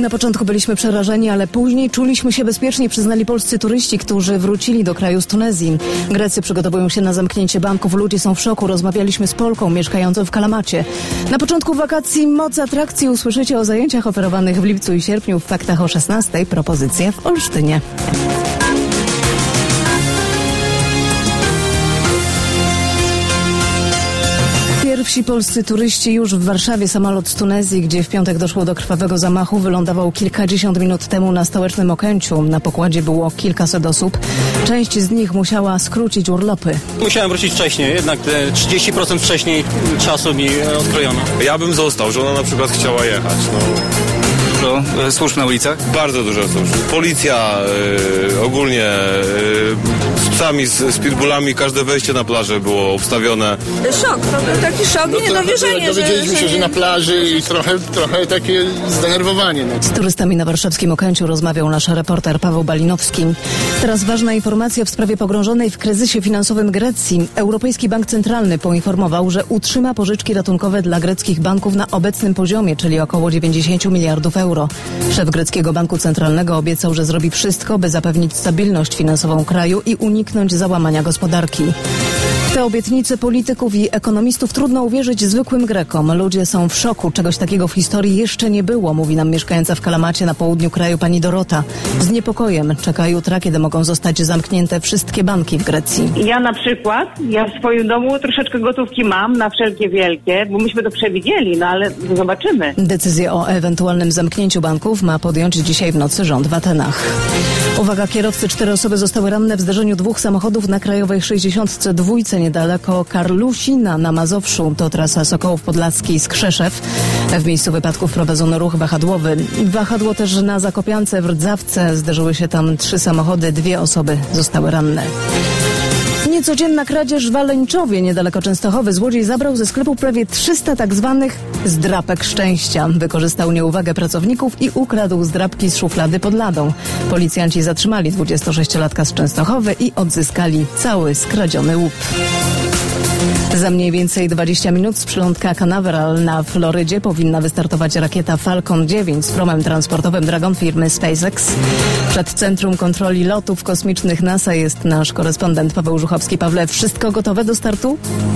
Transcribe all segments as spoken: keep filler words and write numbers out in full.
Na początku byliśmy przerażeni, ale później czuliśmy się bezpiecznie, przyznali polscy turyści, którzy wrócili do kraju z Tunezji. Grecy przygotowują się na zamknięcie banków, ludzie są w szoku. Rozmawialiśmy z Polką mieszkającą w Kalamacie. Na początku wakacji moc atrakcji usłyszycie o zajęciach oferowanych w lipcu i sierpniu. W faktach o szesnastej propozycja w Olsztynie. Pierwsi polscy turyści już w Warszawie. Samolot z Tunezji, gdzie w piątek doszło do krwawego zamachu, wylądował kilkadziesiąt minut temu na stołecznym Okęciu. Na pokładzie było kilkaset osób. Część z nich musiała skrócić urlopy. Musiałem wrócić wcześniej, jednak te trzydzieści procent wcześniej czasu mi odkrojono. Ja bym został, żona na przykład chciała jechać. No. Dużo służb na ulicach? Bardzo dużo służb. Policja, yy, ogólnie yy, z psami, z, z pitbullami, każde wejście na plażę było obstawione. Szok, to był taki szok, no niedowierzenie. Dowiedzieliśmy się, że na plaży i trochę, trochę takie zdenerwowanie. No. Z turystami na warszawskim Okęciu rozmawiał nasz reporter Paweł Balinowski. Teraz ważna informacja w sprawie pogrążonej w kryzysie finansowym Grecji. Europejski Bank Centralny poinformował, że utrzyma pożyczki ratunkowe dla greckich banków na obecnym poziomie, czyli około dziewięćdziesiąt miliardów euro. Szef greckiego banku centralnego obiecał, że zrobi wszystko, by zapewnić stabilność finansową kraju i uniknąć załamania gospodarki. W te obietnice polityków i ekonomistów trudno uwierzyć zwykłym Grekom. Ludzie są w szoku. Czegoś takiego w historii jeszcze nie było, mówi nam mieszkająca w Kalamacie na południu kraju pani Dorota. Z niepokojem czeka jutra, kiedy mogą zostać zamknięte wszystkie banki w Grecji. Ja na przykład, ja w swoim domu troszeczkę gotówki mam na wszelkie wielkie, bo myśmy to przewidzieli, no ale zobaczymy. Decyzję o ewentualnym zamknięciu banków ma podjąć dzisiaj w nocy rząd w Atenach. Uwaga, kierowcy, cztery osoby zostały ranne w zderzeniu dwóch samochodów na krajowej sześćdziesiątce dwa niedaleko Karlusina na Mazowszu. To trasa Sokołów Podlaski z Krzeszew. W miejscu wypadków prowadzono ruch wahadłowy. Wahadło też na Zakopiance w Rdzawce. Zderzyły się tam trzy samochody, dwie osoby zostały ranne. Niecodzienna kradzież w Waleńczowie, niedaleko Częstochowy. Złodziej zabrał ze sklepu prawie trzysta tak zwanych zdrapek szczęścia. Wykorzystał nieuwagę pracowników i ukradł zdrapki z szuflady pod ladą. Policjanci zatrzymali dwudziestosześciolatka z Częstochowy i odzyskali cały skradziony łup. Za mniej więcej dwadzieścia minut z przylądka Canaveral na Florydzie powinna wystartować rakieta Falcon dziewięć z promem transportowym Dragon firmy SpaceX. Przed Centrum Kontroli Lotów Kosmicznych NASA jest nasz korespondent Paweł Żuchowski. Pawle, wszystko gotowe do startu?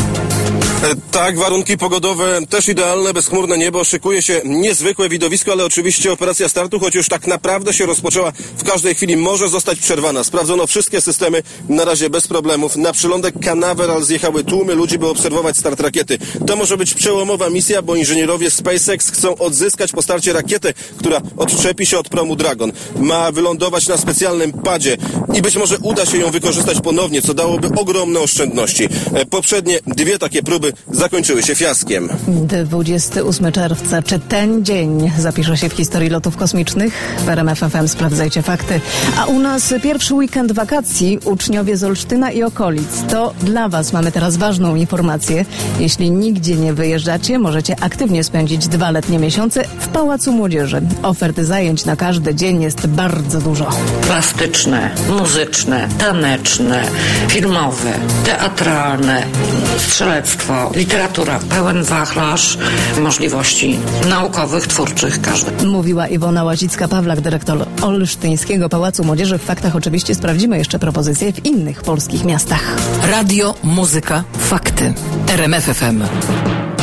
Tak, warunki pogodowe też idealne, bezchmurne niebo, szykuje się niezwykłe widowisko, ale oczywiście operacja startu, choć już tak naprawdę się rozpoczęła, w każdej chwili może zostać przerwana. Sprawdzono wszystkie systemy, na razie bez problemów. Na przylądek Canaveral zjechały tłumy ludzi, by obserwować start rakiety. To może być przełomowa misja, bo inżynierowie SpaceX chcą odzyskać po starcie rakietę, która odczepi się od promu Dragon. Ma wylądować na specjalnym padzie i być może uda się ją wykorzystać ponownie, co dałoby ogromne oszczędności. Poprzednie dwie takie próby zakończyły się fiaskiem. dwudziestego ósmego czerwca. Czy ten dzień zapisze się w historii lotów kosmicznych? W R M F F M sprawdzajcie fakty. A u nas pierwszy weekend wakacji. Uczniowie z Olsztyna i okolic. To dla Was mamy teraz ważną informację. Jeśli nigdzie nie wyjeżdżacie, możecie aktywnie spędzić dwa letnie miesiące w Pałacu Młodzieży. Oferty zajęć na każdy dzień jest bardzo dużo. Plastyczne, muzyczne, taneczne, filmowe, teatralne, strzelectwo, literatura, pełen wachlarz możliwości naukowych, twórczych, każdy. Mówiła Iwona Łazicka-Pawlak, dyrektor Olsztyńskiego Pałacu Młodzieży. W faktach oczywiście sprawdzimy jeszcze propozycje w innych polskich miastach. Radio, muzyka, fakty. R M F F M.